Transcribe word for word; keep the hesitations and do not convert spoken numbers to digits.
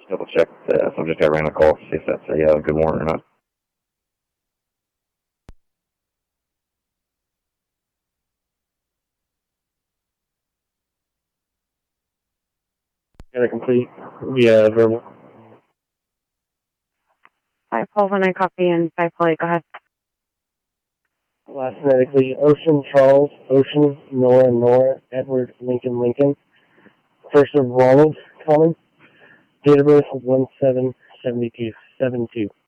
Double check the subject I ran a call, see if that's a uh, good warrant or not. Got it complete via verbal. five Paul one, I copy, and five Paul eight, go ahead. Last phonetically, Ocean Charles, Ocean, Nora, Nora, Edward, Lincoln, Lincoln. First of Ronald, Common. Date of birth one seven seventy two, seven two.